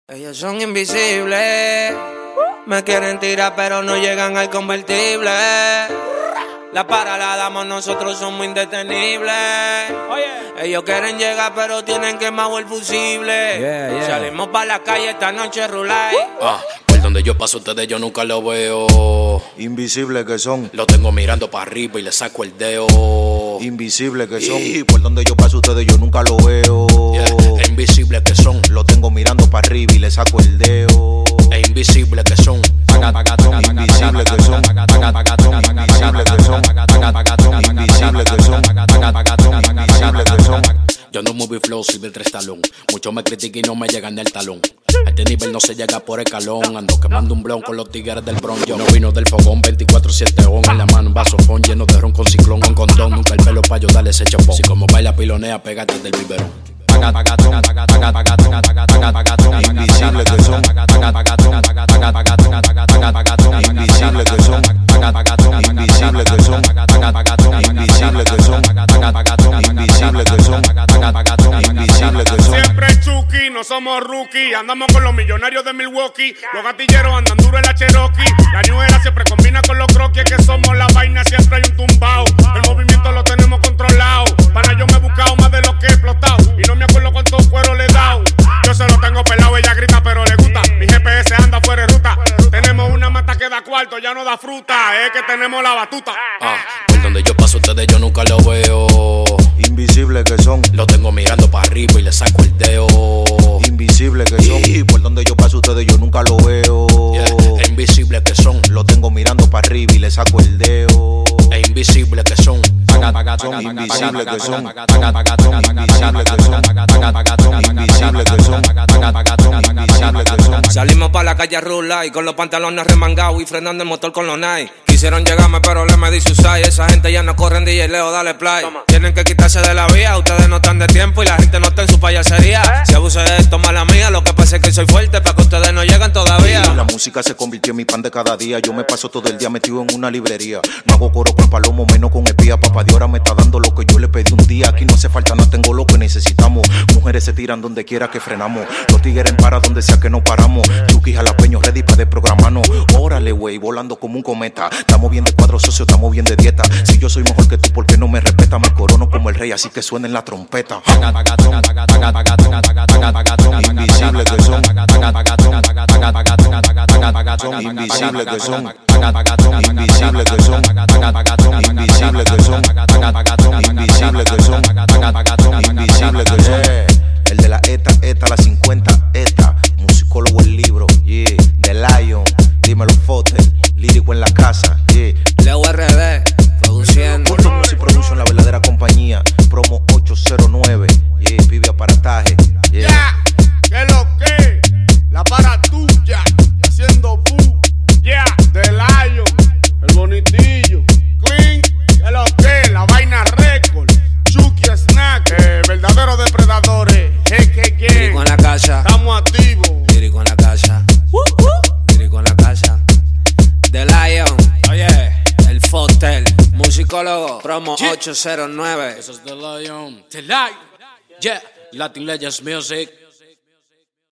Ellos son invisibles, me quieren tirar pero no llegan al convertible. La para la damos, nosotros somos indetenibles. Ellos quieren llegar pero tienen quemado el fusible. Salimos pa' la calle esta noche rulay. Por donde yo paso ustedes yo nunca lo veo. Invisibles que son. Lo tengo mirando para arriba y le saco el dedo. Invisibles que son. Y por donde yo paso ustedes yo nunca lo veo. Es invisible que son. Lo tengo mirando para arriba y le saco el dedo. Es invisible que son. Invisibles que son. Invisibles que son. Invisibles que son. Invisibles que son. Yo no muevo flow, Silvestre Stallone. Muchos me critican y no me llegan del talón. A este nivel no se llega por escalón. Ando quemando un blon con los tigres del Bronx. Yo no vino del fogón, 24/7 on. En la mano un vasofón lleno de ron con ciclón. Con condón, nunca el pelo pa' yo darle ese chapón. Si como baila pilonea, pégate del biberón. Invisibles que son. Invisibles que son. Invisibles que son. Invisibles que son. Invisibles que son. Invisibles que son. Siempre Chucky, no somos rookie. Andamos con los millonarios de Milwaukee. Los gatilleros andan duro en la Cherokee. La New Era siempre combina con los croquis. Que somos la vaina, siempre hay un tumbao. El movimiento lo tenemos controlado. Para yo me he buscado más de lo que he explotado. Y no me acuerdo cuántos cueros le he dado. Yo se lo tengo pelado, ella grita pero le gusta. Mi GPS anda fuera de ruta. Tenemos una mata que da cuarto, ya no da fruta. Es que tenemos la batuta. Por donde yo paso ustedes yo nunca lo veo. Invisibles que son. Lo tengo mirando para arriba y le saco el dedo. Invisibles que son. Y por donde yo paso ustedes yo nunca lo veo. Es invisible que son. Lo tengo mirando para arriba y le saco el dedo. Es invisible que son. Invisibles que son. Invisibles que son. Invisibles que son. Invisibles que son. Salimos pa' la calle rula y con los pantalones remangados y frenando el motor con los Nike. Quisieron llegarme pero le medí su size. Esa gente ya no corren, DJ Leo, dale play. Tienen que quitarse de la vía, ustedes no están de tiempo y la gente no está en su payasería. Si abuse de esto, mala mía, lo que pasa es que soy fuerte pa' que ustedes no llegan todavía. La música se convirtió en mi pan de cada día. Yo me paso todo el día metido en una librería. No hago coro con palomo, menos con espía. Papá de ahora me está dando lo que yo le pedí un día. Aquí no hace falta, no tengo lo que necesitamos. Mujeres se tiran donde quiera que frenamos. Los tigres para donde sea que no paramos. Chucky jalapeño ready pa' desprogramarnos. Órale, wey, volando como un cometa. Estamos bien de cuadro socio, estamos bien de dieta. Si yo soy mejor que tú, ¿por qué no me respetas? Me corono como el rey, así que suenen la trompeta. Invisibles que son. Invisibles que son. Invisibles que son. Invisibles que son. Invisibles que son. Invisibles que son. El de la ETA, la 50, ETA. Musicólogo el libro, yeah. The Lion, dímelo Fotel. Lírico en la casa, yeah. Leo RD, produciendo. Puerto Music Production, la verdadera compañía. Promo 809, yeah. Pibe aparataje, yeah. ¿Qué es lo que? La para tuya, haciendo bu. Yeah, The Lion, el bonitillo. Clean, ¿qué es lo que? La vaina record. Chucky Snack, verdaderos depredadores. Lírico en la casa. Estamos activos. Lírico en la casa. Lírico en la casa. The Lion. El Fotel. Musicólogo. Promo 809. Eso es The Lion. The Lion. Yeah. Latin Legends Music.